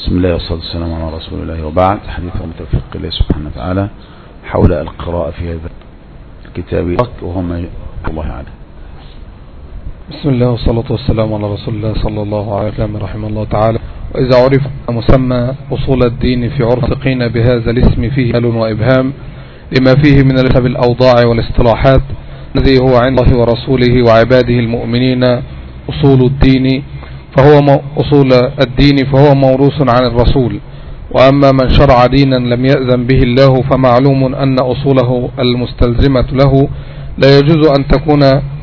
بسم الله والصلاة والسلام على رسول الله، وبعد. حديث ومتفق الله سبحانه وتعالى حول القراءة في هذا الكتاب وهو ما الله عليه. بسم الله والصلاة والسلام على رسول الله صلى الله عليه وسلم رحمه الله تعالى. وإذا عرف مسمى أصول الدين في عرفقين بهذا الاسم فيه هل وإبهام لما فيه من الاسم بالأوضاع والاصطلاحات الذي هو عند الله ورسوله وعباده المؤمنين أصول الدين، فهو موروث عن الرسول. وأما من شرع دينا لم يأذن به الله فمعلوم أن أصوله المستلزمة له لا يجوز أن تكون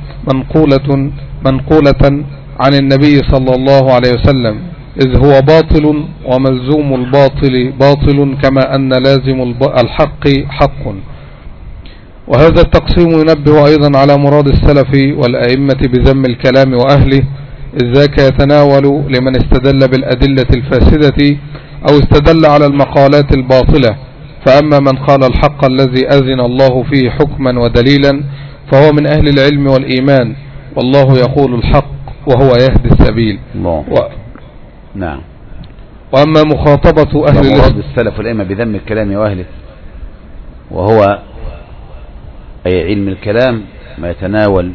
منقولة عن النبي صلى الله عليه وسلم، إذ هو باطل وملزوم الباطل باطل كما أن لازم الحق حق. وهذا التقسيم ينبه أيضا على مراد السلف والأئمة بذم الكلام وأهله، إذ ذاك يتناول لمن استدل بالأدلة الفاسدة أو استدل على المقالات الباطلة. فأما من قال الحق الذي أذن الله فيه حكما ودليلا فهو من أهل العلم والإيمان، والله يقول الحق وهو يهدي السبيل. نعم. وأما مخاطبة أهل مراد السلف والأئمة بذم الكلام وأهله، وهو أي علم الكلام ما يتناول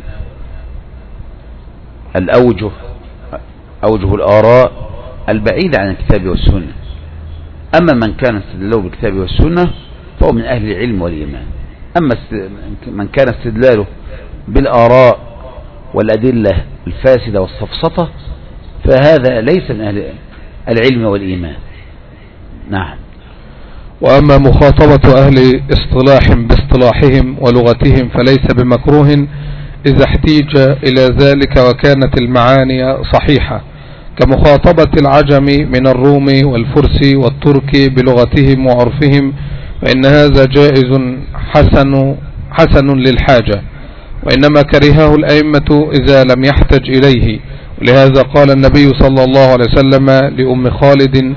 أوجه الآراء البعيدة عن الكتاب والسنة. أما من كان استدلاله بالكتاب والسنة فهو من أهل العلم والإيمان. أما من كان استدلاله بالآراء والأدلة الفاسدة والسفسطة فهذا ليس من أهل العلم والإيمان. نعم. وأما مخاطبة أهل اصطلاح باصطلاحهم ولغتهم فليس بمكروه إذا احتيج إلى ذلك وكانت المعاني صحيحة، كمخاطبة العجم من الروم والفرس والترك بلغتهم وعرفهم، فإن هذا جائز حسن للحاجة، وإنما كرهه الأئمة إذا لم يحتج إليه. ولهذا قال النبي صلى الله عليه وسلم لأم خالد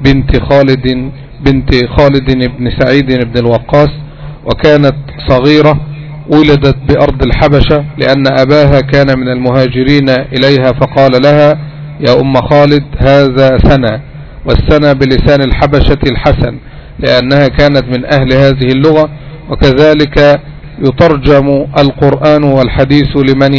بنت خالد بن سعيد بن الوقاص، وكانت صغيرة ولدت بأرض الحبشة لأن أباها كان من المهاجرين إليها، فقال لها يا أم خالد هذا سنة، والسنة بلسان الحبشة الحسن لأنها كانت من أهل هذه اللغة. وكذلك يترجم القرآن والحديث لمن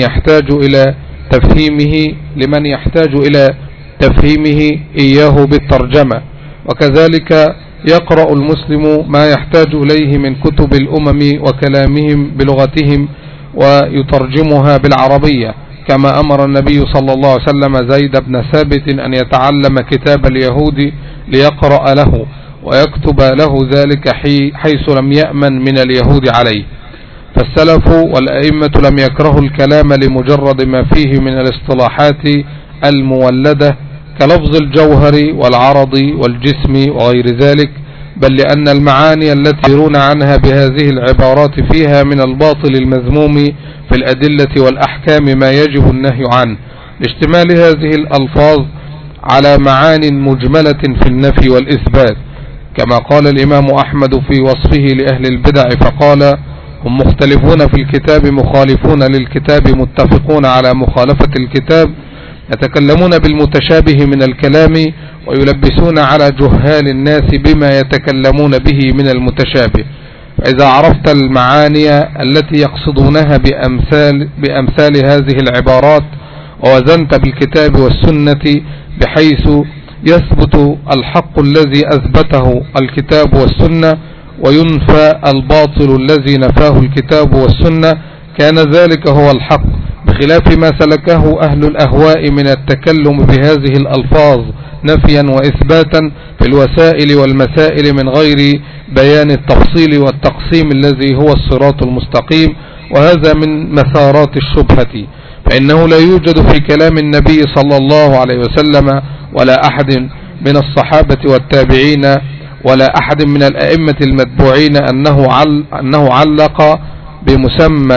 يحتاج إلى تفهيمه إياه بالترجمة. وكذلك يقرأ المسلم ما يحتاج إليه من كتب الأمم وكلامهم بلغتهم ويترجمها بالعربية، كما أمر النبي صلى الله عليه وسلم زيد بن ثابت أن يتعلم كتاب اليهود ليقرأ له ويكتب له ذلك حيث لم يأمن من اليهود عليه. فالسلف والأئمة لم يكرهوا الكلام لمجرد ما فيه من الاصطلاحات المولدة كلفظ الجوهر والعرض والجسم وغير ذلك، بل لأن المعاني التي يرون عنها بهذه العبارات فيها من الباطل المذموم في الأدلة والأحكام ما يجب النهي عنه، لاشتمال هذه الألفاظ على معان مجملة في النفي والإثبات، كما قال الإمام أحمد في وصفه لأهل البدع فقال هم مختلفون في الكتاب مخالفون للكتاب متفقون على مخالفة الكتاب، يتكلمون بالمتشابه من الكلام ويلبسون على جهال الناس بما يتكلمون به من المتشابه. فإذا عرفت المعاني التي يقصدونها بأمثال هذه العبارات ووزنت بالكتاب والسنة بحيث يثبت الحق الذي أثبته الكتاب والسنة وينفى الباطل الذي نفاه الكتاب والسنة، كان ذلك هو الحق، بخلاف ما سلكه أهل الأهواء من التكلم بهذه الألفاظ نفيا وإثباتا في الوسائل والمسائل من غير بيان التفصيل والتقسيم الذي هو الصراط المستقيم، وهذا من مثارات الشبهة. فإنه لا يوجد في كلام النبي صلى الله عليه وسلم ولا أحد من الصحابة والتابعين ولا أحد من الأئمة المتبوعين أنه علق بمسمى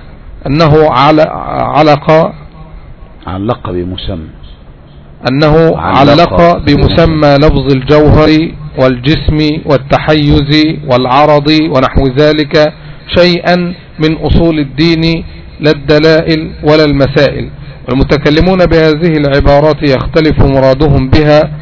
لفظ الجوهر والجسم والتحيز والعرض ونحو ذلك شيئا من أصول الدين لا الدلائل ولا المسائل. والمتكلمون بهذه العبارات يختلف مرادهم بها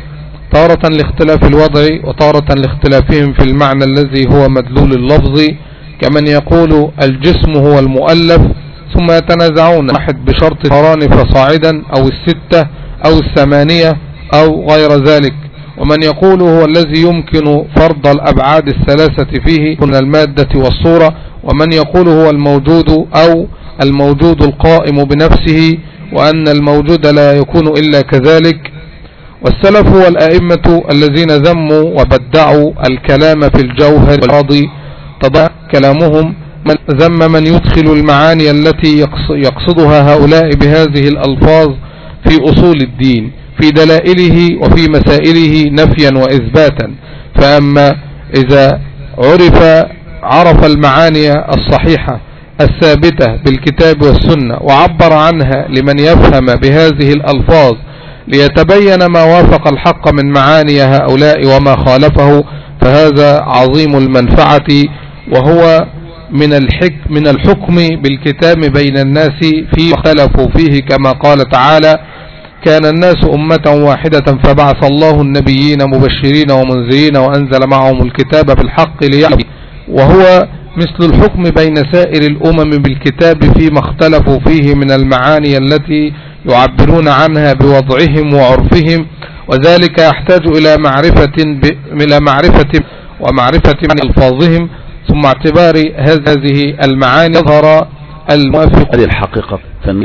تارة لاختلاف الوضع وتارة لاختلافهم في المعنى الذي هو مدلول اللفظ، كمن يقول الجسم هو المؤلف، ثم يتنازعون واحد بشرط القران فصاعدا أو الستة أو الثمانية أو غير ذلك، ومن يقول هو الذي يمكن فرض الأبعاد الثلاثة فيه من المادة والصورة، ومن يقول هو الموجود أو الموجود القائم بنفسه، وأن الموجود لا يكون إلا كذلك. والسلف والأئمة الذين ذموا وبدعوا الكلام في الجوهر والراضي تضع كلامهم ذم من يدخل المعاني التي يقصدها هؤلاء بهذه الألفاظ في أصول الدين في دلائله وفي مسائله نفيا وإثباتا. فأما إذا عرف المعاني الصحيحة الثابتة بالكتاب والسنة وعبر عنها لمن يفهم بهذه الألفاظ ليتبين ما وافق الحق من معاني هؤلاء وما خالفه، فهذا عظيم المنفعة، وهو من الحكم بالكتاب بين الناس فيه اختلفوا فيه، كما قال تعالى: كان الناس أمة واحدة فبعث الله النبيين مبشرين ومنذرين وأنزل معهم الكتاب بالحق ليعلموا. وهو مثل الحكم بين سائر الأمم بالكتاب فيما اختلفوا فيه من المعاني التي يعبرون عنها بوضعهم وعرفهم، وذلك يحتاج إلى معرفة ومعرفة ألفاظهم، ثم اعتبار هذه المعاني يظهر الموافق للحقيقة.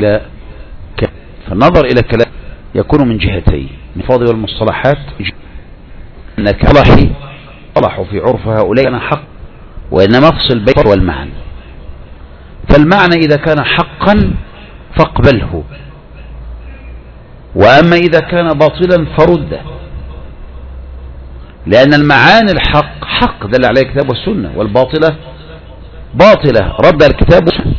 فالنظر إلى الكلام يكون من جهتين: من فاضل والمصطلحات، أنك صلحوا في عرف هؤلاء كان حق، وإنما افصل بين والمعنى. فالمعنى إذا كان حقا فاقبله، وأما إذا كان باطلا فرده، لأن المعاني الحق حق دل عليه الكتاب والسنة، والباطلة باطلة رد الكتاب والسنة.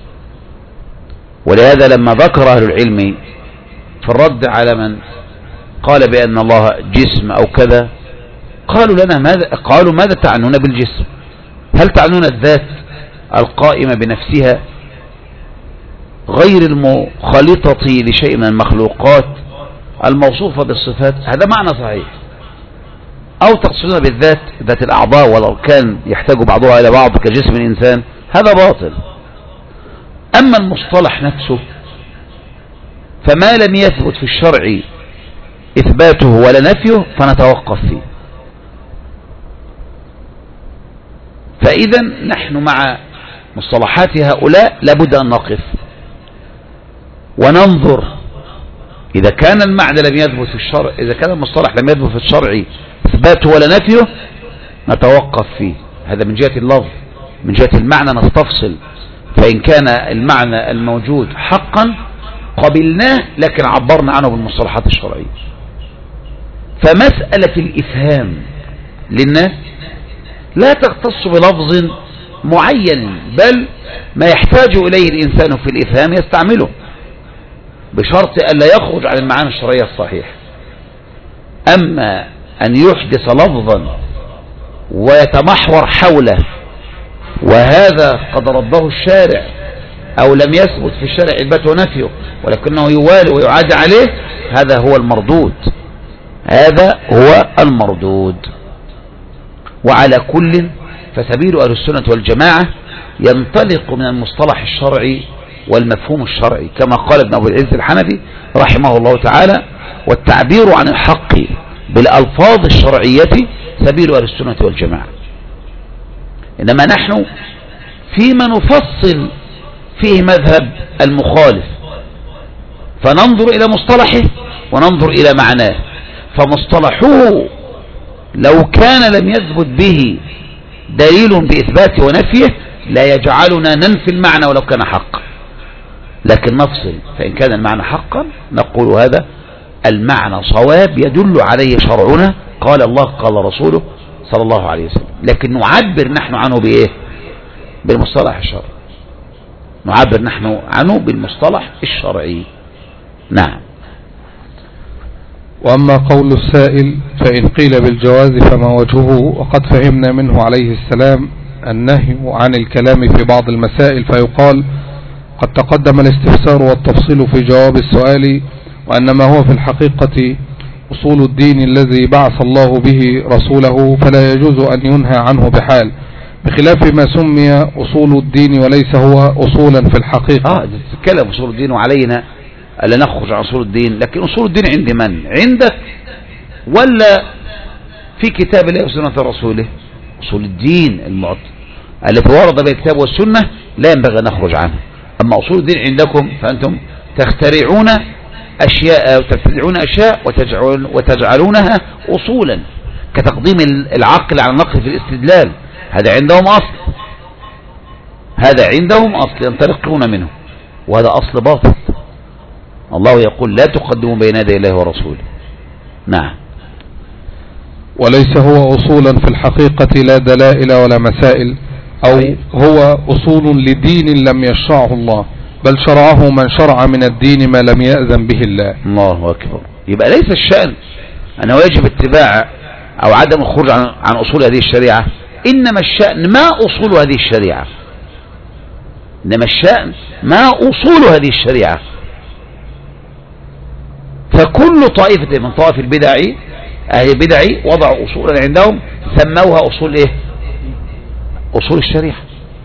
ولهذا لما ذكر أهل العلم في الرد على من قال بأن الله جسم أو كذا، قالوا ماذا تعنون بالجسم؟ هل تعنون الذات القائمة بنفسها غير المخالطة لشيء من المخلوقات الموصوفة بالصفات؟ هذا معنى صحيح. أو تقصدون بالذات ذات الأعضاء والأركان يحتاج بعضها إلى بعض كجسم الإنسان، هذا باطل. أما المصطلح نفسه فما لم يثبت في الشرع إثباته ولا نفيه فنتوقف فيه. فإذا نحن مع مصطلحات هؤلاء لابد أن نقف وننظر إذا كان المعنى لم يثبت في الشرع، إذا كان المصطلح لم يثبت في الشرع إثباته ولا نفيه نتوقف فيه. هذا من جهة اللفظ. من جهة المعنى نستفصل، فإن كان المعنى الموجود حقا قبلناه، لكن عبرنا عنه بالمصطلحات الشرعية. فمسألة الإفهام للناس لا تختص بلفظ معين، بل ما يحتاج إليه الإنسان في الإفهام يستعمله، بشرط ألا يخرج عن المعاني الشرعية الصحيحة. أما أن يحدث لفظا ويتمحور حوله وهذا قد رده الشارع أو لم يثبت في الشارع إثباته ونفيه ولكنه يوالي ويعاد عليه، هذا هو المردود. هذا هو المردود. وعلى كل فسبيل أهل السنة والجماعة ينطلق من المصطلح الشرعي والمفهوم الشرعي، كما قال ابن أبو العز الحنفي رحمه الله تعالى: والتعبير عن الحق بالألفاظ الشرعية سبيل أهل السنة والجماعة. إنما نحن فيما نفصل فيه مذهب المخالف، فننظر إلى مصطلحه وننظر إلى معناه. فمصطلحه لو كان لم يثبت به دليل بإثباته ونفيه لا يجعلنا ننفي المعنى ولو كان حقا، لكن نفصل. فإن كان المعنى حقا نقول هذا المعنى صواب يدل عليه شرعنا، قال الله قال رسوله صلى الله عليه وسلم. لكن نعبر نحن عنه بإيه؟ بالمصطلح الشرعي. نعبر نحن عنه بالمصطلح الشرعي. نعم. وأما قول السائل فإن قيل بالجواز فما وجهه؟ وقد فهمنا منه عليه السلام النهي عن الكلام في بعض المسائل، فيقال: قد تقدم الاستفسار والتفصيل في جواب السؤال، وأن ما هو في الحقيقة أصول الدين الذي بعث الله به رسوله، فلا يجوز أن ينهى عنه بحال، بخلاف ما سمي أصول الدين وليس هو أصولا في الحقيقة. تتكلم أصول الدين وعلينا ألا نخرج عن أصول الدين، لكن أصول الدين عند من؟ عندك ولا في كتاب الله وسنة رسوله؟ أصول الدين التي ورد بها الكتاب والسنة لا ينبغي أن نخرج عنها. أما أصول الدين عندكم فأنتم تخترعون أشياء وتجعلونها أصولا، كتقديم العقل على النقل في الاستدلال. هذا عندهم أصل ينطلقون منه، وهذا أصل باطل. الله يقول لا تقدموا بين يدي الله ورسوله. نعم. وليس هو أصولا في الحقيقة لا دلائل ولا مسائل، أو هو أصول لدين لم يشرعه الله، بل شرعه من شرع من الدين ما لم يأذن به الله. الله أكبر. يبقى ليس الشأن أنه يجب اتباع أو عدم الخروج عن أصول هذه الشريعة، إنما الشأن ما أصول هذه الشريعة، فكل طائفة من طوائف البدع، أهل البدع وضعوا أصولا عندهم سموها أصول إيه؟ أصول الشريعة.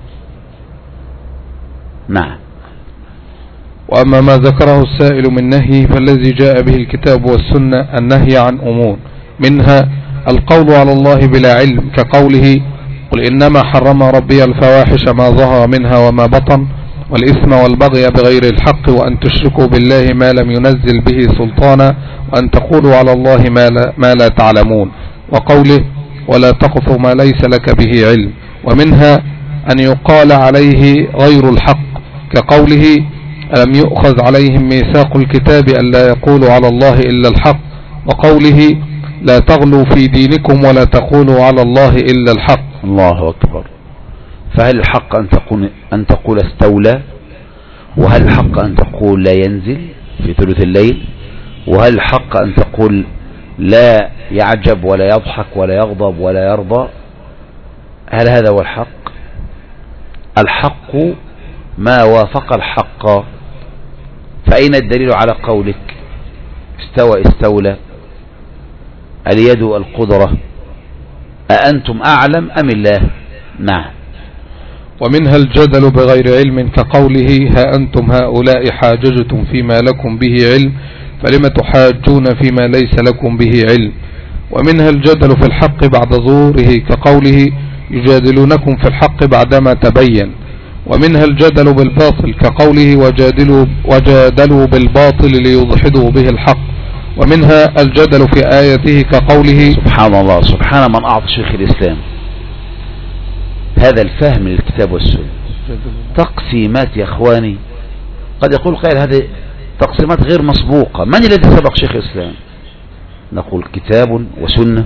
نعم. وأما ما ذكره السائل من نهي فالذي جاء به الكتاب والسنة النهي عن أمور، منها القول على الله بلا علم، كقوله قل إنما حرم ربي الفواحش ما ظهر منها وما بطن والإثم والبغي بغير الحق وأن تشركوا بالله ما لم ينزل به سلطانا وأن تقولوا على الله ما لا تعلمون، وقوله ولا تقف ما ليس لك به علم. ومنها أن يقال عليه غير الحق، كقوله ألم يؤخذ عليهم ميثاق الكتاب ألا يقولوا على الله إلا الحق، وقوله لا تغلوا في دينكم ولا تقولوا على الله إلا الحق. الله أكبر. فهل الحق أن تقول استولى؟ وهل الحق أن تقول لا ينزل في ثلث الليل؟ وهل الحق أن تقول لا يعجب ولا يضحك ولا يغضب ولا يرضى؟ هل هذا هو الحق؟ الحق ما وافق الحق. فأين الدليل على قولك استوى استولى؟ اليد القدرة، أأنتم أعلم أم الله؟ نعم. ومنها الجدل بغير علم، كقوله ها أنتم هؤلاء حاججتم فيما لكم به علم فلم تحاجون فيما ليس لكم به علم. ومنها الجدل في الحق بعد ظهوره، كقوله يجادلونكم في الحق بعدما تبين. ومنها الجدل بالباطل، كقوله وجادلوا بالباطل ليضحدوا به الحق. ومنها الجدل في آياته، كقوله سبحان الله، سبحان من أعطى شيخ الإسلام هذا الفهم للكتاب والسنة. تقسيمات يا أخواني، قد يقول قائل هذه تقسيمات غير مسبوقة، من الذي سبق شيخ الإسلام؟ نقول كتاب وسنة.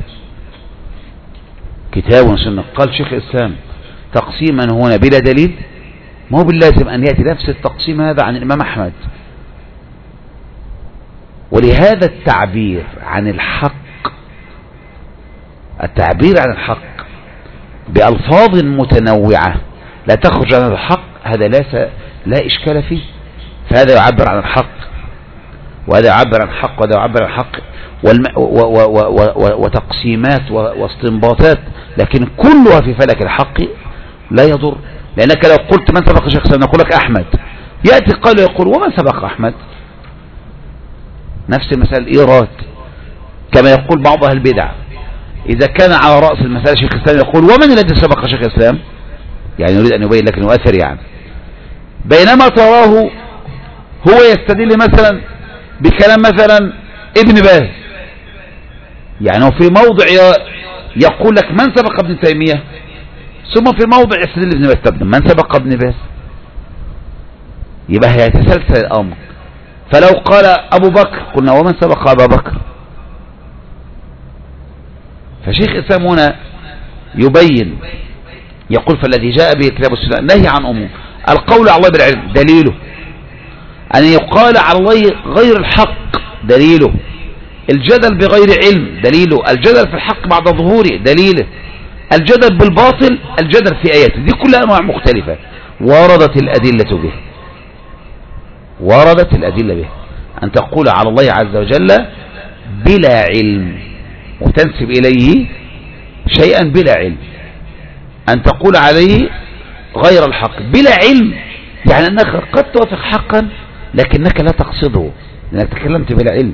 كتاب وسنة. قال شيخ الإسلام تقسيما هنا بلا دليل، ما هو باللازم أن يأتي نفس التقسيم هذا عن الإمام أحمد. ولهذا التعبير عن الحق بألفاظ متنوعة لا تخرج عن الحق، هذا لا إشكال فيه. فهذا يعبر عن الحق وهذا يعبر عن الحق وهذا يعبر عن الحق، وتقسيمات واستنباطات، لكن كلها في فلك الحق لا يضر. لأنك لو قلت من سبق شخصا نقول لك أحمد، يأتي قال يقول ومن سبق أحمد؟ نفس المسألة الإيراد، كما يقول بعض أهل البدع إذا كان على رأس المسألة شيخ الإسلام يقول ومن الذي سبق شيخ الإسلام؟ يعني يريد أن يبين لك أنه أثر يعني، بينما تراه هو يستدل مثلا بكلام مثلا ابن باز، يعني هو في موضع يقول لك من سبق ابن تيمية، ثم في موضع يستدل ابن باز. طب من سبق ابن باز؟ يبقى هيتسلسل الأمر. فلو قال أبو بكر قلنا ومن سبق أبا بكر؟ فشيخ الإسلام هنا يبين يقول فالذي جاء به الكتاب والسنة نهي عن أمور. القول على الله بالعلم دليله، أن يقال على الله غير الحق دليله، الجدل بغير علم دليله، الجدل في الحق بعد ظهوره دليله، الجدل بالباطل الجدل في آياته، دي كلها أنواع مختلفة وردت الأدلة به. أن تقول على الله عز وجل بلا علم وتنسب إليه شيئا بلا علم، أن تقول عليه غير الحق بلا علم، يعني أنك قد توافق حقا لكنك لا تقصده لأنك تكلمت بلا علم.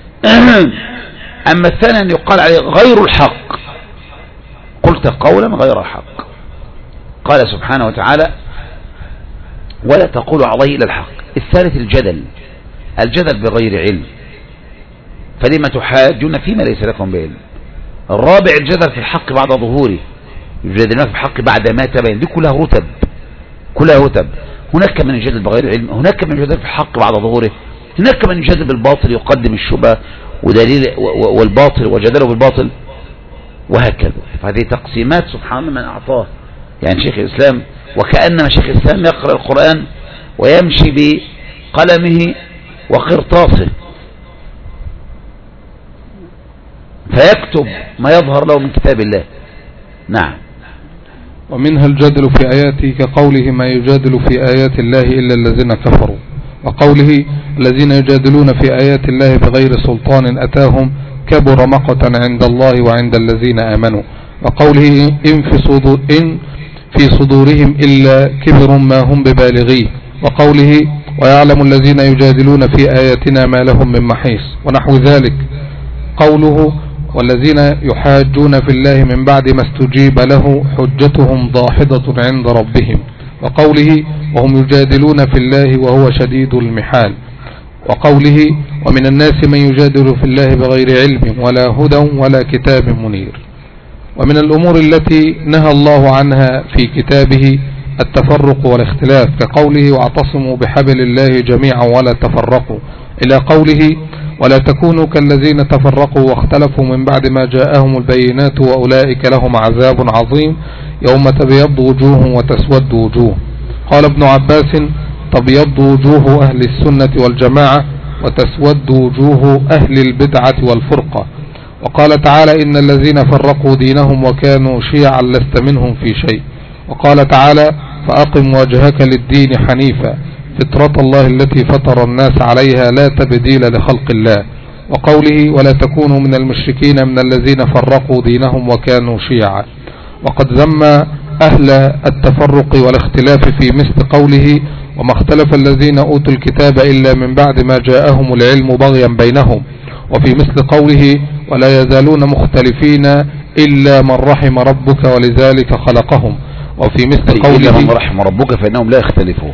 أما الثاني أن يقال عليه غير الحق، قلت قولا غير الحق. قال سبحانه وتعالى ولا تقولوا عليه إلا الحق. الثالث الجدل بغير علم، فلما تحاجون فيما ليس لكم بعلم. الرابع الجدل في الحق بعد ظهوره، يجادلون في الحق بعد ما تبين. دي كلها رتب. هناك من يجادل بغير علم، هناك من يجادل في الحق بعد ظهوره، هناك من يجادل بالباطل يقدم الشبهة ودليل والباطل وجدله بالباطل، وهكذا. فهذه تقسيمات سبحان من أعطاه. يعني شيخ الإسلام وكأنما شيخ الإسلام يقرأ القرآن ويمشي بقلمه وقرطاسه فيكتب ما يظهر له من كتاب الله. نعم. ومنها الجدل في آياته كقوله ما يجادل في آيات الله إلا الذين كفروا، وقوله الذين يجادلون في آيات الله بغير سلطان أتاهم كبر مقتا عند الله وعند الذين آمنوا، وقوله إن في صدورهم إلا كبر ما هم ببالغيه، وقوله ويعلم الذين يجادلون في آياتنا ما لهم من محيص، ونحو ذلك. قوله والذين يحاجون في الله من بعد ما استجيب له حجتهم ضاحضة عند ربهم، وقوله وهم يجادلون في الله وهو شديد المحال، وقوله ومن الناس من يجادل في الله بغير علم ولا هدى ولا كتاب منير. ومن الأمور التي نهى الله عنها في كتابه التفرق والاختلاف، كقوله واعتصموا بحبل الله جميعا ولا تفرقوا، إلى قوله ولا تكونوا كالذين تفرقوا واختلفوا من بعد ما جاءهم البينات وأولئك لهم عذاب عظيم يوم تبيض وجوه وتسود وجوه. قال ابن عباس تبيض وجوه أهل السنة والجماعة وتسود وجوه أهل البدعة والفرقة. وقال تعالى إن الذين فرقوا دينهم وكانوا شيعا لست منهم في شيء. وقال تعالى فأقم وجهك للدين حنيفا فطرة الله التي فطر الناس عليها لا تبديل لخلق الله. وقوله ولا تكونوا من المشركين من الذين فرقوا دينهم وكانوا شيعا. وقد ذم أهل التفرق والاختلاف في مثل قوله وما اختلف الذين أوتوا الكتاب إلا من بعد ما جاءهم العلم بغيا بينهم، وفي مثل قوله ولا يزالون مختلفين إلا من رحم ربك ولذلك خلقهم، وفي مثل قوله إلا من رحم ربك فإنهم لا يختلفون.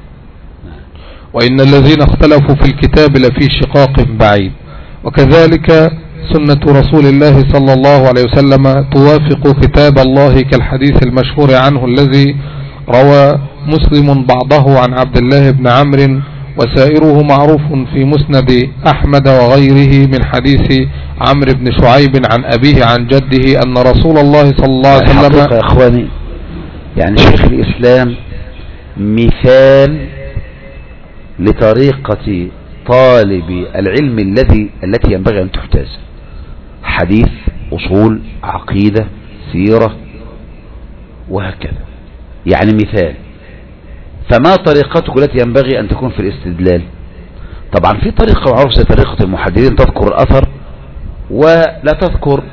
وإن الذين اختلفوا في الكتاب لفي شقاق بعيد. وكذلك سنة رسول الله صلى الله عليه وسلم توافق كتاب الله كالحديث المشهور عنه الذي روى مسلم بعضه عن عبد الله بن عمرو وسائره معروف في مسند أحمد وغيره من حديث عمرو بن شعيب عن أبيه عن جده أن رسول الله صلى الله عليه وسلم. يا أخواني يعني شيخ الإسلام مثال لطريقة طالب العلم التي ينبغي أن تحتاج، حديث أصول عقيدة سيرة وهكذا، يعني مثال. فما طريقتك التي ينبغي أن تكون في الاستدلال؟ طبعا في طريقة معروفة زي طريقة المحددين تذكر الأثر ولا تذكر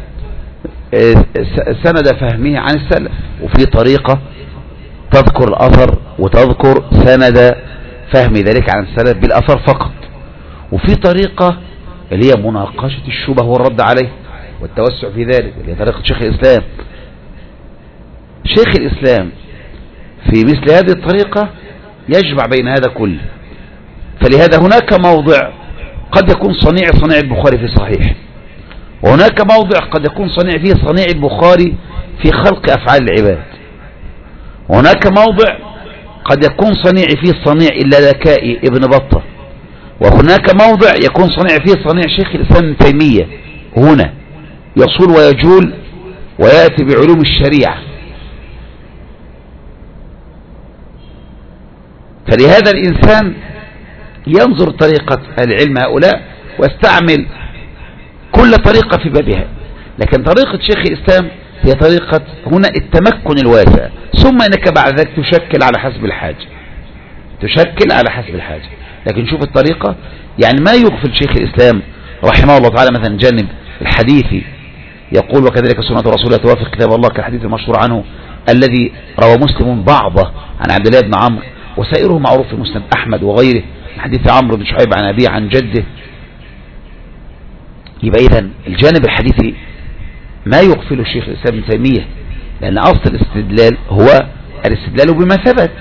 سند فهمه عن السلف، وفي طريقة تذكر الأثر وتذكر سند فهم ذلك عن السلف بالأثر فقط، وفي طريقة اللي هي مناقشة الشبه والرد عليه والتوسع في ذلك اللي هي طريقة شيخ الإسلام. شيخ الإسلام في مثل هذه الطريقة يجمع بين هذا كله. فلهذا هناك موضع قد يكون صنيع البخاري في صحيح، وهناك موضع قد يكون صنيع البخاري في خلق أفعال العباد، وهناك موضع قد يكون صنيع اللالكائي ابن بطة، وهناك موضع يكون صنيع شيخ الإسلام ابن تيمية. هنا يصول ويجول ويأتي بعلوم الشريعة. فلهذا الإنسان ينظر طريقة العلم هؤلاء ويستعمل كل طريقة في بابها، لكن طريقة شيخ الإسلام هي طريقة هنا التمكن الواسع، ثم انك بعد ذلك تشكل على حسب الحاجة. لكن شوف الطريقة، يعني ما يغفل شيخ الإسلام رحمه الله تعالى مثلا جانب الحديثي يقول وكذلك سنة رسول الله توافق كتاب الله كالحديث المشهور عنه الذي روى مسلم بعضه عن عبد الله بن عمرو وسائره معروف في مسند أحمد وغيره حديث عمرو بن شعيب عن أبيه عن جده. يبقى إذن الجانب الحديثي ما يغفل الشيخ الإسلام ابن تيمية، لأن أصل الاستدلال هو الاستدلال بما ثبت،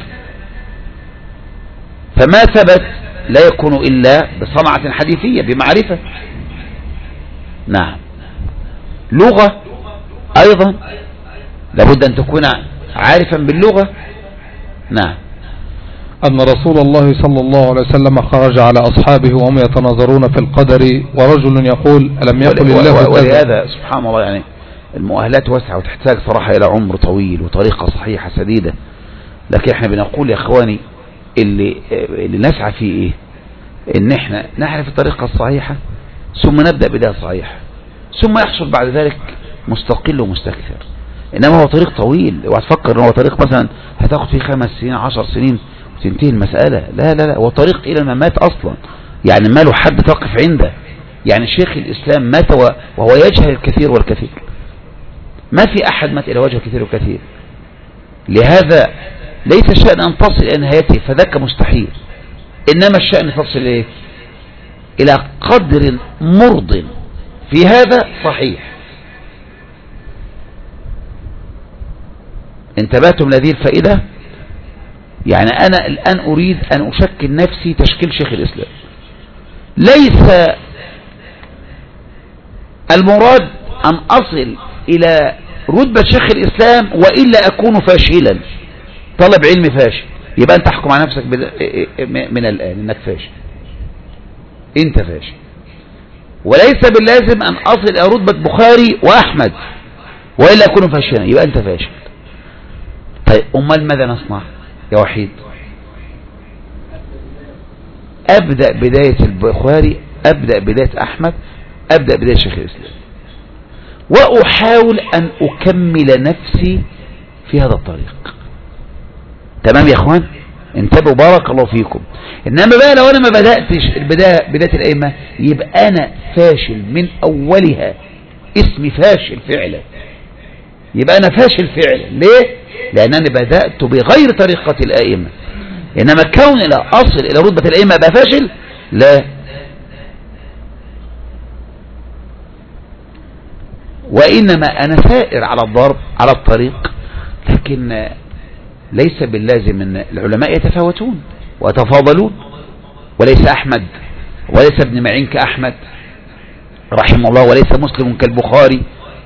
فما ثبت لا يكون إلا بصنعة حديثية بمعرفة. نعم. لغة أيضا لابد أن تكون عارفا باللغة. نعم. أن رسول الله صلى الله عليه وسلم خرج على أصحابه وهم يتناظرون في القدر ورجل يقول ألم يقل الله ولهذا سبحان الله يعني المؤهلات واسعة وتحتاج صراحة إلى عمر طويل وطريقة صحيحة سديدة، لكن احنا بنقول يا اخواني اللي نسعى فيه ايه؟ ان احنا نعرف الطريقة الصحيحة ثم نبدأ بداية صحيحة ثم يحصل بعد ذلك مستقل ومستكثر. انما هو طريق طويل، اوعى تفكر ان هو طريق مثلا هتاخد فيه 5 سنين 10 سنين وتنتهي المسألة. لا لا لا، هو طريق الى الممات اصلا، يعني ما له حد تقف عنده. يعني شيخ الاسلام مات وهو يجهل الكثير والكثير، ما في احد مات الى وجه الكثير والكثير. لهذا ليس الشأن ان تصل الى نهايته فذاك مستحيل، انما الشأن تصل ايه؟ الى قدر مرض في هذا صحيح. انتبهتم لهذه الفائدة؟ يعني أنا الآن أريد أن أشكل نفسي تشكيل شيخ الإسلام. ليس المراد أن أصل إلى رتبة شيخ الإسلام وإلا أكون فاشلا، طالب علم فاشل، يبقى أنت تحكم على نفسك من الآن أنك فاشل، أنت فاشل. وليس باللازم أن أصل إلى رتبة بخاري وأحمد وإلا أكون فاشلا، يبقى أنت فاشل. طيب أمال ماذا نصنع يا وحيد؟ أبدأ بداية البخاري، أبدأ بداية أحمد، أبدأ بداية شيخ الإسلام، وأحاول أن أكمل نفسي في هذا الطريق. تمام يا أخوان؟ انتبهوا بارك الله فيكم. إنما بقى لو أنا ما بدأتش بداية الأئمة يبقى أنا فاشل من أولها، اسمي فاشل فعلا، يبقى أنا فاشل فعلا. ليه؟ لأنني بدأت بغير طريقة الأئمة. إنما كون لا أصل إلى رتبة الأئمة أبقى فاشل؟ لا. وإنما أنا سائر على الضرب على الطريق، لكن ليس باللازم أن العلماء يتفاوتون ويتفاضلون، وليس أحمد وليس ابن معين كأحمد رحمه الله، وليس مسلم كالبخاري،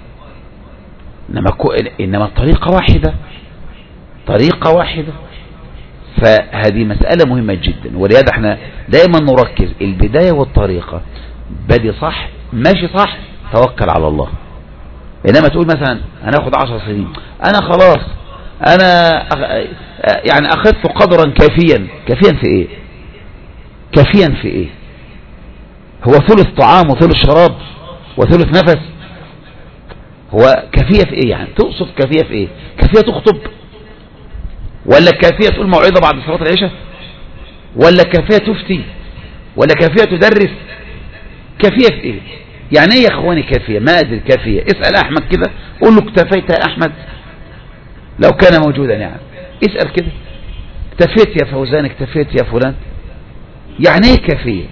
إنما الطريقة واحدة، طريقة واحدة. فهذه مسألة مهمة جدا، ولهذا احنا دائما نركز البداية والطريقة. بدي صح ماشي صح، توكل على الله. إنما تقول مثلا أنا أخذ 10 سنين، أنا خلاص أنا يعني أخذت قدرا كافيا. كافيا في إيه؟ كافيا في إيه؟ هو ثلث طعام وثلث شراب وثلث نفس؟ هو كافية في إيه يعني؟ تقصد كافية في إيه؟ كافية تخطب؟ ولا كافية تقول موعظة بعد صلاة العشاء؟ ولا كافية تفتي؟ ولا كافية تدرس؟ كافية في إيه؟ يعني إيه يا إخواني كافية؟ ما أدري كافية. اسأل أحمد كده، قول له اكتفيت يا أحمد لو كان موجودا، يعني اسأل كده اكتفيت يا فوزان، اكتفيت يا فلان، يعني إيه كافية؟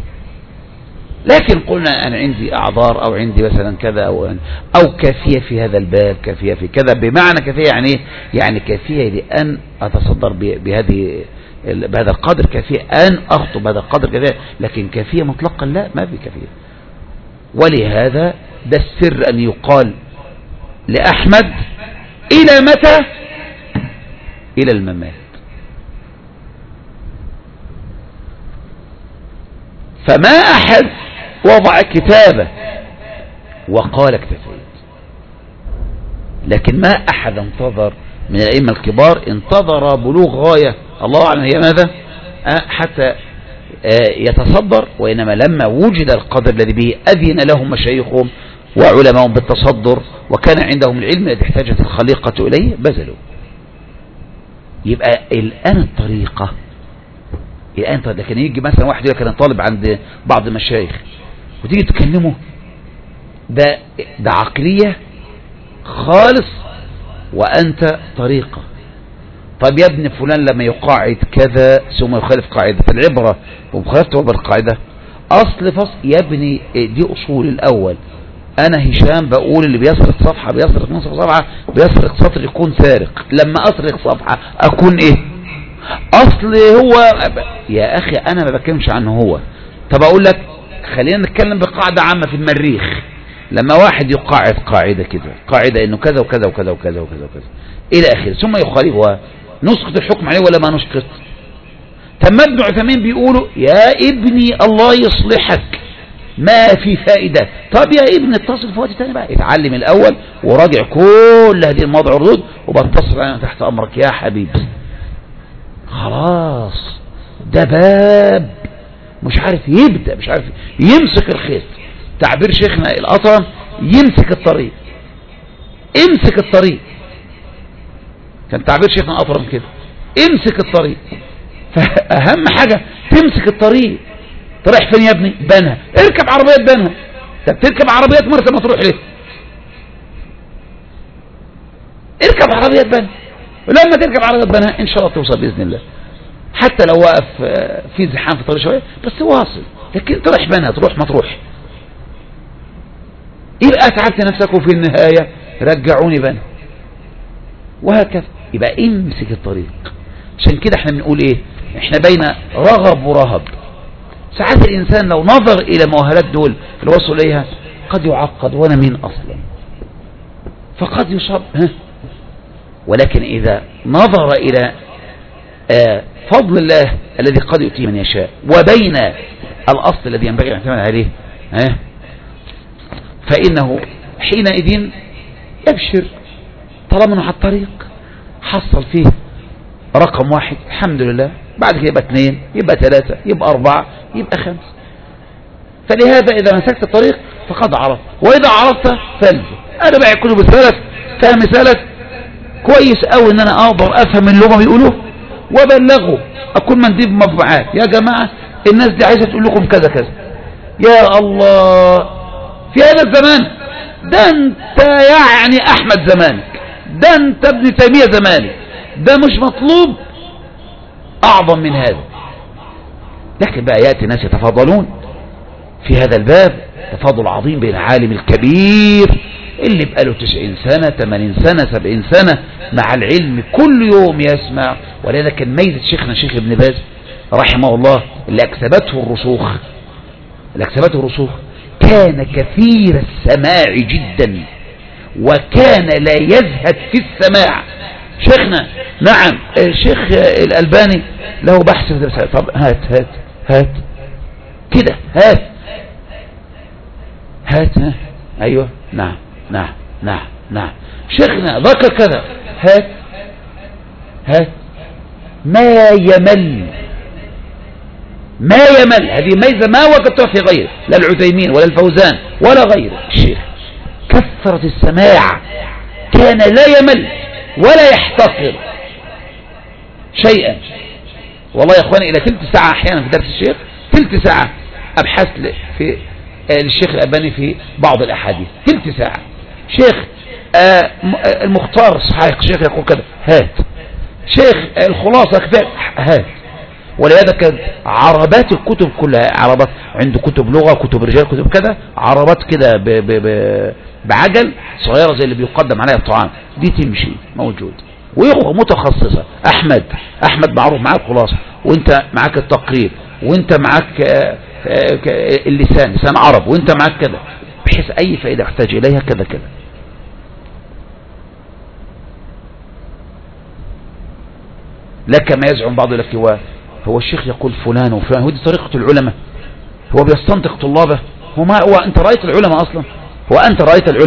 لكن قلنا أنا عندي أعذار أو عندي مثلا كذا أو كافية في هذا الباب، كافية في كذا. بمعنى كافية يعني إيه؟ يعني كافية لأن أتصدر بهذا القدر، كافية أن أخطب بهذا القدر كافية. لكن كافية مطلقا لا، ما في كافية. ولهذا ده السر أن يقال لأحمد إلى متى؟ إلى الممات. فما أحد وضع كتابه وقال اكتفيت، لكن ما أحد انتظر من الأئمة الكبار، انتظر بلوغ غاية الله أعلم هي ماذا حتى يتصدر. وإنما لما وجد القدر الذي به أذن لهم مشايخهم وعلماءهم بالتصدر وكان عندهم العلم الذي احتاجت الخليقة إليه بذلوا. يبقى الآن الطريقة الآن. لكن يجي مثلا واحد يقول لك أنا طالب عند بعض المشايخ وتيجي تكلمه، ده عقلية خالص، وأنت طريقة. طيب يا ابن فلان لما يقاعد كذا ثم يخالف قاعدة، العبرة ومخالفته بالقاعدة أصل فصل يا ابني، دي أصول الأول. أنا هشام بقول اللي بيسرق صفحة بيسرق نصف صفحة بيسرق سطر يكون سارق، لما أسرق صفحة أكون إيه؟ أصل هو يا أخي أنا ما بتكلمش عنه هو. طب أقول لك خلينا نتكلم بقاعدة عامة في المريخ. لما واحد يقاعد قاعدة كده، قاعدة إنه كذا وكذا وكذا وكذا وكذا وكذا إلى آخره، ثم يخالفها، نسقط الحكم عليه ولا ما نسقط؟ تم ابن عثيمين بيقولوا يا ابني الله يصلحك ما في فائدة. طب يا ابني اتصل في وقت تاني بقى، اتعلم الأول وراجع كل هذه المواضع والردود وبتصل أنا تحت أمرك يا حبيبي. خلاص ده باب مش عارف يبدأ، مش عارف يمسك الخيط. تعبير شيخنا الأطرم يمسك الطريق، امسك الطريق، كان تعبير شيخنا الأطرم كده، امسك الطريق. فأهم حاجة تمسك الطريق. رايح فين يا ابني؟ بنها، اركب عربية بنها. طب تركب عربية مرسى مطروح ليه؟ اركب عربية بنها، ولما تركب عربية بنها ان شاء الله توصل بإذن الله، حتى لو واقف في زحام في الطريق شوية بس واصل. لكن تروح بنها تروح مطروح يبقى تعبت نفسك، وفي النهاية رجعوني بنها، وهكذا. يبقى امسك الطريق. عشان كده احنا بنقول ايه؟ احنا بين رغب ورهب. ساعات الانسان لو نظر الى مؤهلات دول الوصول اليها قد يعقد، وانا مين اصلا، فقد يصاب. ولكن اذا نظر الى فضل الله الذي قد يؤتيه من يشاء، وبين الاصل الذي ينبغي ان يعتمد عليه، فانه حينئذ يبشر طالما انه على الطريق حصل فيه رقم واحد الحمد لله، بعد كده يبقى 2 يبقى 3 يبقى 4 يبقى 5. فلهذا إذا مسكت الطريق فقد عرفت، وإذا عرفت فالزم. أنا بقى كتب السلف فهم سلف كويس أوي إن أنا أقدر أفهم اللي هم بيقولوه وبلغه، أكون منديب مطبوعات يا جماعة الناس دي عايزة تقول لكم كذا كذا. يا الله في هذا الزمان ده أنت يعني أحمد زمانك، ده أنت ابن تيمية زمانك، ده مش مطلوب أعظم من هذا. لكن بقى يأتي ناس يتفاضلون في هذا الباب تفاضل عظيم بين العالم الكبير اللي بقاله 90 سنة 80 سنة 70 سنة مع العلم كل يوم يسمع. ولذلك كان ميزة شيخنا شيخ ابن باز رحمه الله اللي أكسبته الرسوخ كان كثير السماع جدا، وكان لا يزهد في السماع. شيخنا نعم الشيخ الألباني له بحث في درسه، طب هات كده هات ايوه نعم شيخنا ذكر كذا، هات ما يمل. هذه ميزة ما وجدتها في غيره، لا العثيمين ولا الفوزان ولا غيره. الشيخ كثرة السماع، كان لا يمل ولا يحتقر شيئا. والله يا اخواني الى 3 ساعة احيانا في درس الشيخ، 3 ساعة ابحث في الشيخ الألباني في بعض الاحاديث، 3 ساعة. شيخ المختار الصحيح شيخ يقول كذا، هات. شيخ الخلاصة كذا، هات. ولهذا كان عربات الكتب كلها عربات، عنده كتب لغة كتب رجال كتب كذا، عربات كده بعجل صغيرة زي اللي بيقدم عليها الطعام، دي تمشي موجود. ويخوة متخصصة، أحمد معروف معاك خلاصة، وانت معاك التقرير، وانت معاك لسان عرب، وانت معاك كذا، بحيث اي فائدة احتاج اليها كذا كذا. لك ما يزعم بعض لك هو الشيخ يقول فلان وفلان، هو دي طريقة العلماء، هو بيستنطق طلابه، هو انت رأيت العلماء اصلا؟ أنت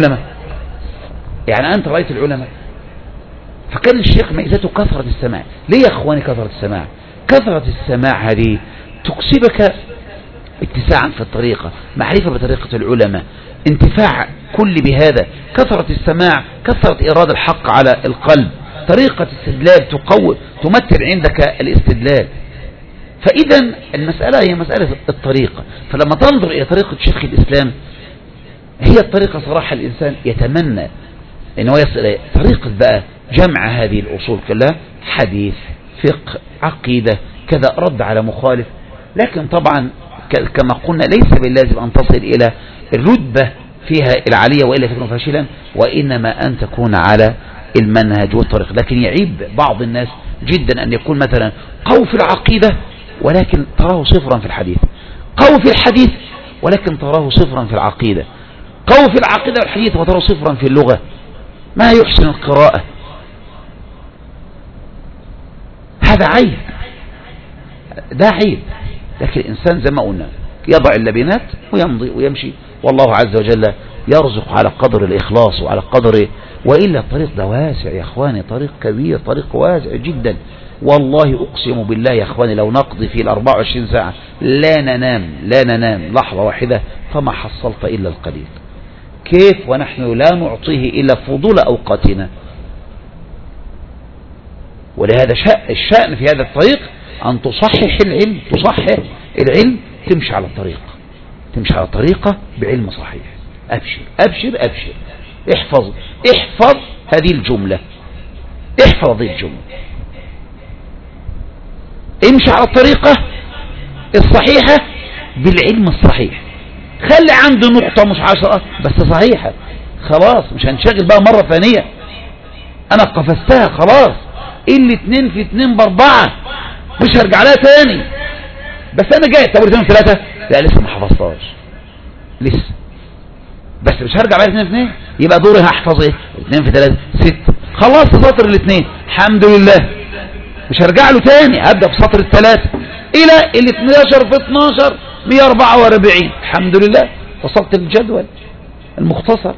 رأيت العلماء. فكان الشيخ ميزته كثرة السماع. ليه يا اخواني كثرة السماع؟ كثرة السماع هذه تكسبك اتساعا في الطريقة، معرفة بطريقة العلماء، انتفاع كل بهذا. كثرة السماع، كثرة إيراد الحق على القلب، طريقة استدلال تمثل عندك الاستدلال. فإذا المسألة هي مسألة الطريقة. فلما تنظر إلى طريقة شيخ الإسلام هي الطريقة صراحة الإنسان يتمنى إنه يصل إلى طريقة بقى جمع هذه الأصول كلها، حديث، فقه، عقيدة، كذا، رد على مخالف. لكن طبعا كما قلنا ليس باللازم أن تصل إلى الرتبة فيها العالية وإلا تكون فاشلا، وإنما أن تكون على المنهج والطريق. لكن يعيب بعض الناس جدا أن يكون مثلا قوي في العقيدة ولكن تراه صفرا في الحديث، قوي في الحديث ولكن تراه صفرا في العقيدة، قوي في العقيدة والحديث وتراه صفرا في اللغة، ما يحسن القراءة. هذا عيب، ده عيب. لكن الإنسان زي ما قلنا يضع اللبنات ويمضي ويمشي، والله عز وجل يرزق على قدر الإخلاص وعلى قدر، وإلا الطريق ده واسع يا أخواني، طريق كبير، طريق واسع جدا. والله أقسم بالله يا أخواني لو نقضي فيه 24 ساعة لا ننام لحظة واحدة فما حصلت إلا القليل. كيف ونحن لا نعطيه إلا فضول أوقاتنا؟ ولهذا الشأن في هذا الطريق أن تصحح العلم، تمشي على الطريقة بعلم صحيح. أبشر احفظ هذه الجملة، امشي على الطريقة الصحيحة بالعلم الصحيح. خلي عنده نقطة مش 10 بس صحيحة، خلاص مش هنشغل بقى مرة ثانية، أنا قفزتها خلاص، اللي 2 في 2 ب4 مش هرجع لها تاني. بس أنا جاي تقول 2 في 3 لا لسه ما حفظتهاش لسه، بس مش هرجع بقى 2 في 2، يبقى دوري هحفظ ايه 2 في 3 6، خلاص سطر الاثنين الحمد لله، مش هرجع له تاني، هبدأ في سطر الثلاثة الى ال 12 في 12 144 الحمد لله وصلت الجدول المختصر،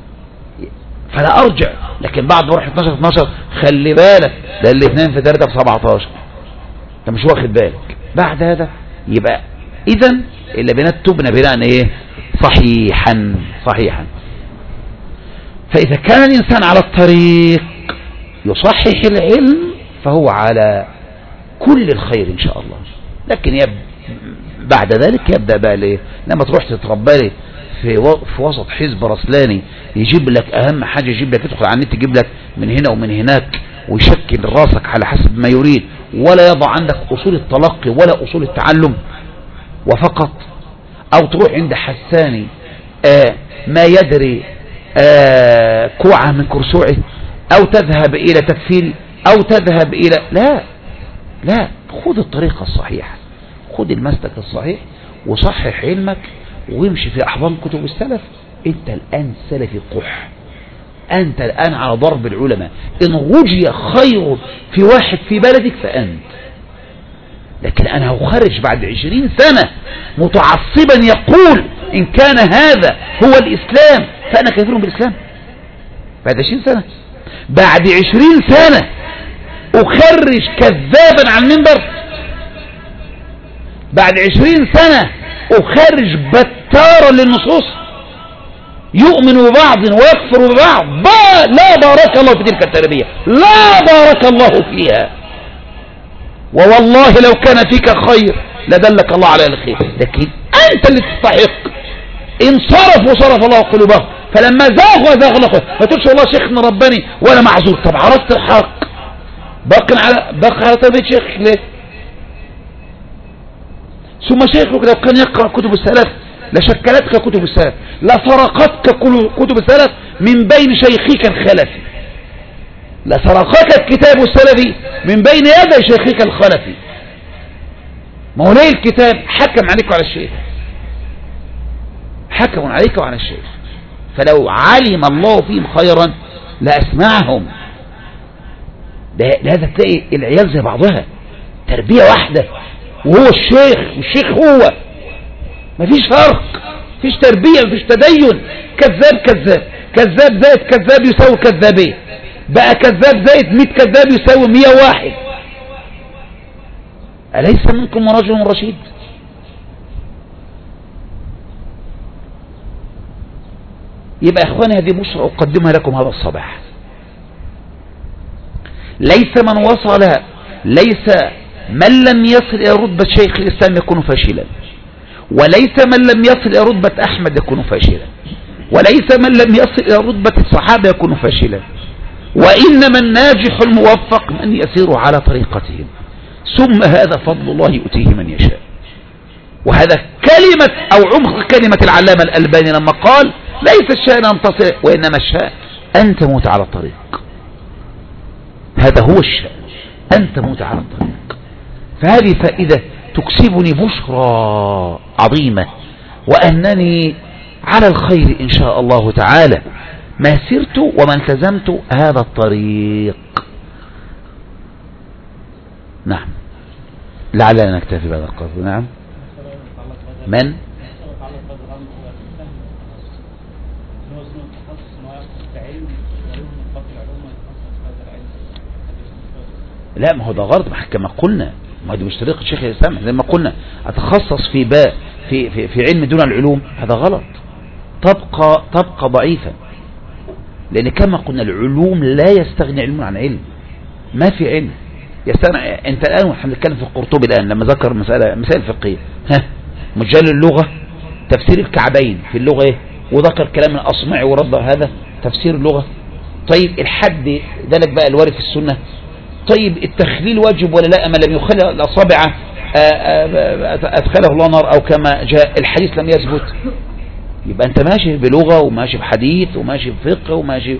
فلا ارجع. لكن بعد ما اروح 12 في 12 خلي بالك ده ال 2 في 3 في 17، انت مش واخد بالك. بعد هذا يبقى اذا اللبنات تبنى بناء ايه صحيحا. فاذا كان الانسان على الطريق يصحح العلم فهو على كل الخير ان شاء الله. لكن بعد ذلك يبدأ بقى ليه لما تروح تتربى لي في وسط حزب رسلاني يجيب لك اهم حاجة، يجيب لك تدخل على النت يجيب لك من هنا ومن هناك ويشكل راسك على حسب ما يريد، ولا يضع عندك اصول التلقي ولا اصول التعلم وفقط. او تروح عند حساني ما يدري كوعة من كرسوعه، او تذهب الى تكفير، او تذهب الى لا خذ الطريقة الصحيحة، خذ المسلك الصحيح وصحح علمك وامشي في احضان كتب السلف. انت الان سلفي قح، انت الان على ضرب العلماء، ان رجي خير في واحد في بلدك فانت. لكن انا هخرج بعد 20 سنة متعصبا يقول ان كان هذا هو الاسلام فانا كافر بالاسلام. بعد 20 سنة، بعد 20 سنة اخرج كذابا على المنبر، بعد 20 سنة اخرج بتارا للنصوص يؤمن ببعض ويكفر ببعض. لا بارك الله في تلك التربية، لا بارك الله فيها، ووالله لو كان فيك خير لدلك الله على الخير، لكن انت اللي تستحق. انصرف وصرف الله قلوبهم، فلما زاغوا الله. ما تقولش والله شيخنا رباني وانا معذور. طب عرفت الحق بقى على تربية شيخك ليه؟ ثم شيخك لو كان يقرأ كتب السلف لشكلتك كتب السلف، لسرقتك كتب السلف من بين شيخك الخلفي، لسرقك الكتاب السلفي من بين يدي شيخك الخلفي. ما هو ليه الكتاب حكم عليك وعلى الشيخ، حكم عليك وعلى الشيخ، فلو علم الله فيهم خيرا لأسمعهم. لهذا تلاقي العيال زي بعضها، تربية واحدة، وهو الشيخ والشيخ هو، مفيش فرق، مفيش تربية، مفيش تدين. كذاب زائد كذاب يساوي كذابين، بقى كذاب زائد 100 كذاب يساوي 101. أليس منكم رجل رشيد؟ يبقى يا اخواني هذه بشرى اقدمها لكم هذا الصباح. ليس من وصل، ليس من لم يصل إلى رتبة شيخ الإسلام يكون فاشلا، وليس من لم يصل إلى رتبة أحمد يكون فاشلا، وليس من لم يصل إلى رتبة الصحابة يكون فاشلا، وإنما الناجح الموفق من يسير على طريقتهم، ثم هذا فضل الله يؤتيه من يشاء. وهذا كلمة أو عمق كلمة العلامة الألباني لما قال ليس الشأن أن تصل، وإنما الشأن أن تموت على الطريق. هذا هو الشأن، أن تموت على الطريق. فهذه فائدة تكسبني بشرى عظيمة، وأنني على الخير إن شاء الله تعالى ما سرت وما التزمت هذا الطريق. نعم، لعلنا نكتفي بهذا القدر. نعم. من لا، ما هو ده غلط كما قلنا، ما دي مش طريقة شيخ الإسلام. زي ما قلنا أتخصص في في علم دون العلوم، هذا غلط، تبقى ضعيفا، لأن كما قلنا العلوم لا يستغني علم عن علم. ما في علم يستغني. أنت الآن ونحن نتكلم في القرطبي الآن لما ذكر مسائل فقهية، مجال اللغة تفسير الكعبين في اللغة إيه؟ وذكر كلام الأصمعي ورد هذا تفسير اللغة. طيب الحد ذلك بقى الوارد في السنة. طيب التخليل واجب ولا لا؟ أما لم يخلل الأصابع أدخله الله نار، أو كما جاء الحديث لم يثبت. يبقى أنت ماشي بلغة وماشي بحديث وماشي بفقه وماشي.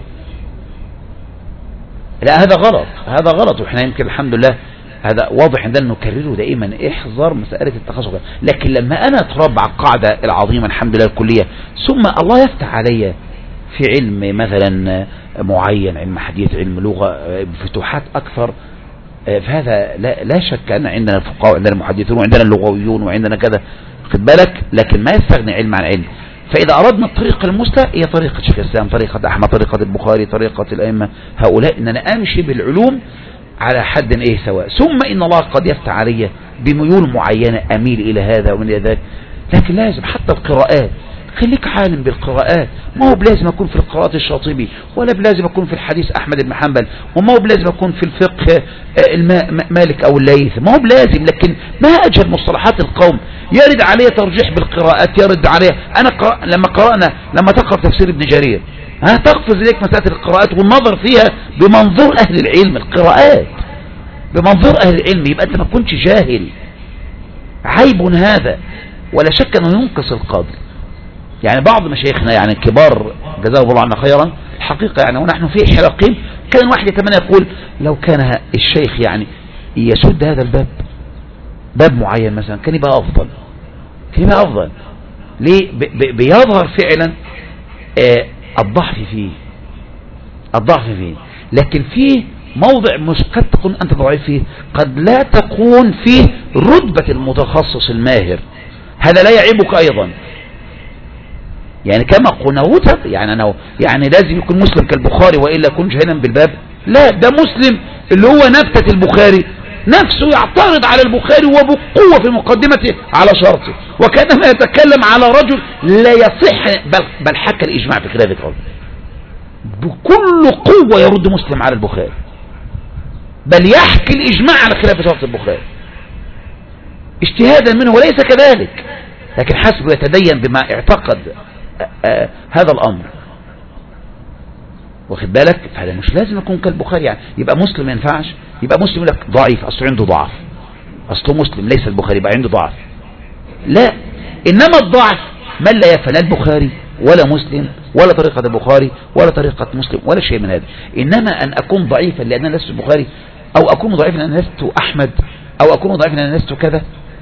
لا، هذا غلط، هذا غلط. وإحنا يمكن الحمد لله هذا واضح عندنا نكرره دائما، احذر مسألة التخصص. لكن لما أنا أتربع القاعدة العظيمة الحمد لله الكلية، ثم الله يفتح علي في علم مثلا معين، علم حديث، علم لغة، بفتوحات أكثر، فهذا لا شك أن عندنا الفقهاء وعندنا المحدثون وعندنا اللغويون وعندنا كذا، خد بالك، لكن ما يستغني علم عن علم. فإذا أردنا الطريقة المثلى هي طريقة شيخ الإسلام، طريقة أحمد، طريقة البخاري، طريقة الأئمة هؤلاء، إن أنا أمشي بالعلوم على حد إيه سواء. ثم إن الله قد يفتح علي بميول معينة أميل إلى هذا ومن إلى ذاك. لكن لازم حتى القراءات، خليك عالم بالقراءات. ما هو بلازم أكون في القراءات الشاطبي، ولا بلازم أكون في الحديث أحمد بن حنبل، وما هو بلازم أكون في الفقه مالك أو الليث، ما هو بلازم. لكن ما أجل مصطلحات القوم يرد عليه ترجيح بالقراءات، يرد عليه. أنا لما تقرأ تفسير ابن جرير تقفز إليك مسألة القراءات والنظر فيها بمنظور أهل العلم، القراءات بمنظور أهل العلم، يبقى أنت ما كنتش جاهل. عيب هذا، ولا شك أنه ينقص القدر. يعني بعض مشايخنا يعني كبار جزاهم الله عنا خيرا الحقيقة، يعني ونحن في حلقين كان واحد يتمنى يقول لو كان الشيخ يعني يسد هذا الباب، باب معين مثلا، كان يبقى أفضل، كان يبقى أفضل. ليه؟ بيظهر فعلا الضعف فيه، لكن فيه موضع مش قد تكون أنت ضعيف فيه، قد لا تكون فيه رتبة المتخصص الماهر، هذا لا يعيبك أيضا. يعني كما قلنا رتب، يعني لازم يكون مسلم كالبخاري وإلا يكون جاهلا بالباب؟ لا، ده مسلم اللي هو نبتة البخاري نفسه يعترض على البخاري وبقوة في مقدمته على شرطه، وكانما يتكلم على رجل لا يصح، بل حكى الإجماع في خلاف القول، بكل قوة يرد مسلم على البخاري، بل يحكي الإجماع على خلاف شرط البخاري اجتهادا منه وليس كذلك، لكن حسبه يتدين بما اعتقد هذا الأمر، واخد بالك. فهذا مش لازم يكون كالبخاري، يعني يبقى مسلم ما ينفعش، يبقى مسلم لك ضعيف، أصله عنده ضعف، أصله مسلم ليس البخاري، يبقى عنده ضعف. لا، إنما الضعف من لا يفعل البخاري ولا مسلم ولا طريقة البخاري ولا طريقة مسلم ولا شيء من هذا. إنما أن أكون ضعيفا لأن أنا لست البخاري، أو أكون ضعيفا لأن أنا لست أحمد، أو أكون ضعيفا لأن أنا لست كذا،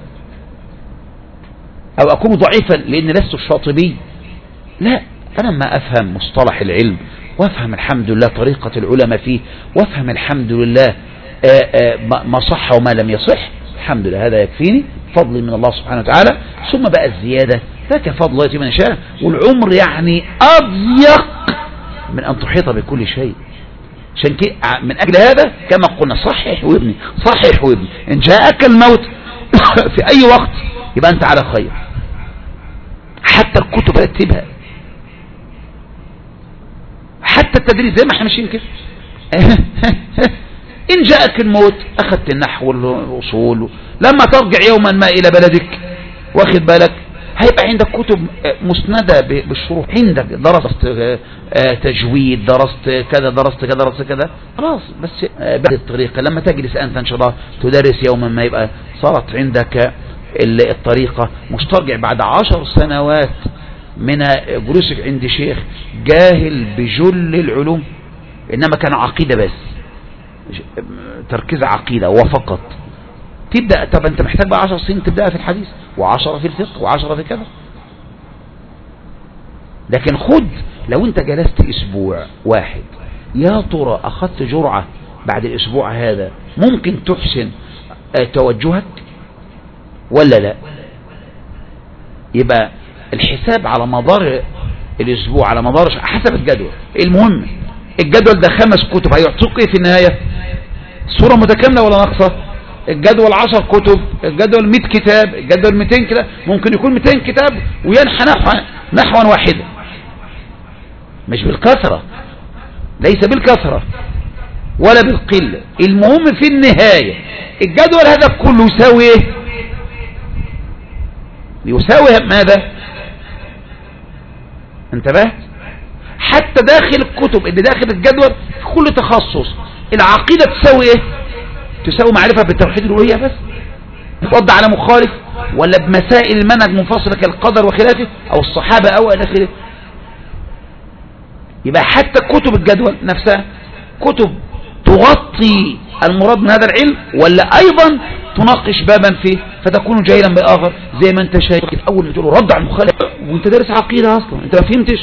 أو أكون ضعيفا لأن لست الشاطبي. لا، أنا ما أفهم مصطلح العلم، وافهم الحمد لله طريقة العلماء فيه، وافهم الحمد لله ما صح وما لم يصح، الحمد لله هذا يكفيني فضل من الله سبحانه وتعالى. ثم بقى الزيادة ذاك فضل الله يتي من شاء، والعمر يعني أضيق من أن تحيط بكل شيء. عشان كده من أجل هذا كما قلنا صحح وابني، صحح وابني، إن جاءك الموت في أي وقت يبقى أنت على خير. حتى الكتب رتبها، حتى التدريس زي ما احنا ماشيين كده إن جاءك الموت أخذت النحو والأصول، لما ترجع يوما ما إلى بلدك واخد بالك هيبقى عندك كتب مسندة بالشروح، عندك درست تجويد، درست كذا درست كذا درست كذا، خلاص. بس بهذه الطريقة لما تجلس أنت إن شاء الله تدرس يوما ما يبقى صارت عندك الطريقة، مش ترجع بعد 10 سنوات من جلوسك عند شيخ جاهل بجل العلوم، إنما كان عقيدة بس، تركيز عقيدة وفقط. تبدأ طب أنت محتاج بقى 10 سنين تبدأ في الحديث، و10 في الفقه، و10 في كذا. لكن خد لو أنت جلست أسبوع واحد، يا ترى أخذت جرعة بعد الأسبوع هذا ممكن تحسن توجهك ولا لا؟ يبقى الحساب على مدار الأسبوع، على مدار حسب الجدول. المهم الجدول ده 5 كتب هيعطوك ايه في النهاية؟ صورة متكاملة ولا ناقصة؟ الجدول 10 كتب، الجدول 100 كتاب، الجدول 200 كتاب، ممكن يكون 200 كتاب وينحى نحوا واحدا، مش بالكثرة، ليس بالكثرة ولا بالقلة. المهم في النهاية الجدول هذا كله يساوي ايه؟ يساوي ماذا؟ انتبهت؟ حتى داخل الكتب اللي داخل الجدول في كل تخصص العقيدة تساوي ايه؟ تساوي معرفة بالتوحيد الألوهية بس، ترد على مخالف، ولا بمسائل المنهج منفصلة كالقدر وخلافه او الصحابة او الى اخره. يبقى حتى كتب الجدول نفسها كتب تغطي المراد من هذا العلم، ولا ايضا تناقش بابا فيه فتكون جاهلا باخر، زي ما انت شايف اول بتقول رد على المخالف وانت دارس عقيدة اصلا انت ما فهمتش.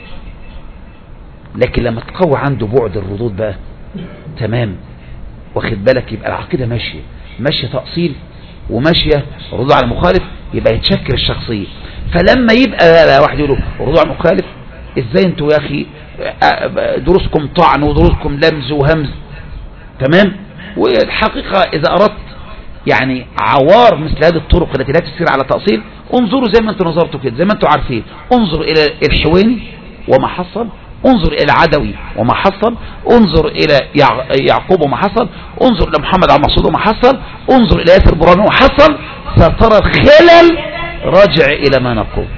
لكن لما تقوى عنده بعد الردود بقى تمام واخد بالك، يبقى العقيدة ماشية تأصيل وماشية ردود على المخالف، يبقى يتشكل الشخصية. فلما يبقى واحد يقول ردود على المخالف، ازاي انتوا يا اخي دروسكم طعن ودروسكم لمز وهمز، تمام. والحقيقة اذا اردت يعني عوار مثل هذه الطرق التي لا تسير على تأصيل، انظروا زي ما انتوا نظرتوا كده، زي ما انتوا عارفين، انظروا الى الحويني وما حصل، انظر الى العدوي وما حصل، انظر الى يعقوب وما حصل، انظر الى محمد عبد المقصود وما حصل، انظر الى ياسر برهامي وما حصل، سترى الخلل. راجع الى ما نقول.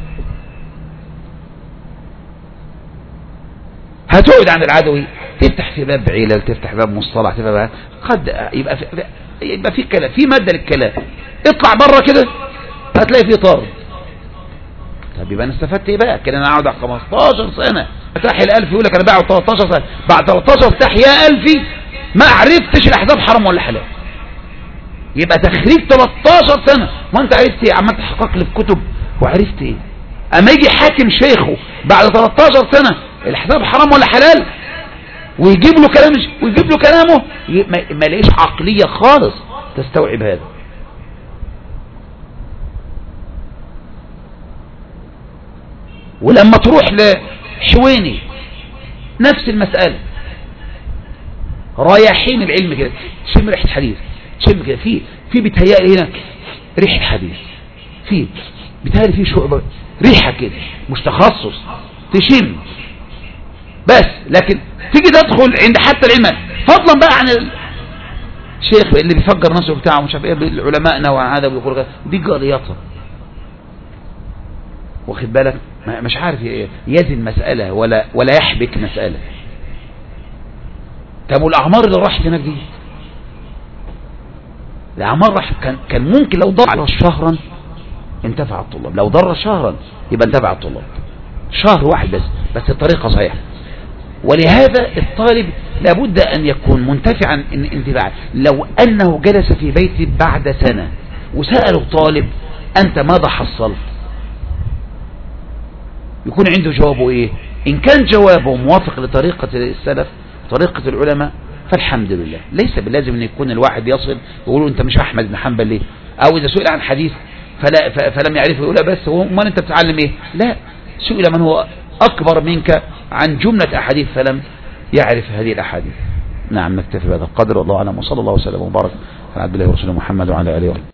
هتقعد عند العدوي تفتح في باب علل، تفتح باب مصطلح، تفتح باب قد يبقى في كلام، في مادة للكلام. اطلع بره كده هتلاقي فيه طرد. طب يبقى انا استفدت ايه بقى كده؟ انا اقعد 15 سنة افتح ال1000 يقول لك انا باعه 13 سنة، بعد 13 افتح يا 1000 ما عرفتش الاحزاب حرام ولا حلال. يبقى تخريج 13 سنة ما انت عرفت ايه؟ عملت تحقق لي في كتب وعرفت ايه؟ اما يجي حاكم شيخه بعد 13 سنة الاحزاب حرام ولا حلال ويجيب له كلام ويجيب له كلامه، ما لقيش عقلية خالص تستوعب هذا. ولما تروح لحويني نفس المسألة، رايحين العلم كده، تشم ريحة حديث، تشم كده في بيتهيألي هنا ريحة حديث، في بيتهيألي في شعبة ريحة كده مش تخصص تشم بس. لكن تيجي تدخل عند حتى العلم، فضلا بقى عن الشيخ اللي بيفجر نفسه بتاعه مش عارف ايه، علماءنا وهذا بيقول دي جريطة واخد بالك، مش عارف يزن مسألة ولا يحبك مسألة. طب والاعمار اللي راحت هناك دي، الاعمار راح كان ممكن لو ضر شهرا انتفع الطلاب، لو ضر شهرا يبقى انتفع الطلاب، شهر واحد بس الطريقة صحيحة. ولهذا الطالب لابد أن يكون منتفعا انتفاعا. لو أنه جلس في بيت بعد سنة وسأله طالب أنت ماذا حصلت، يكون عنده جوابه إيه؟ إن كان جوابه موافق لطريقة السلف طريقة العلماء فالحمد لله. ليس باللازم أن يكون الواحد يصل يقولوا أنت مش أحمد بن حنبل ليه، أو إذا سئل عن حديث فلم يعرفه يقول بس هو ما أنت بتتعلم إيه. لا، سئل من هو أكبر منك عن جملة أحاديث فلم يعرف هذه الأحاديث. نعم، نكتفي بهذا القدر، والله أعلم، وصلى الله وسلم وبارك على عبد الله ورسوله محمد وعلى آله وصحبه.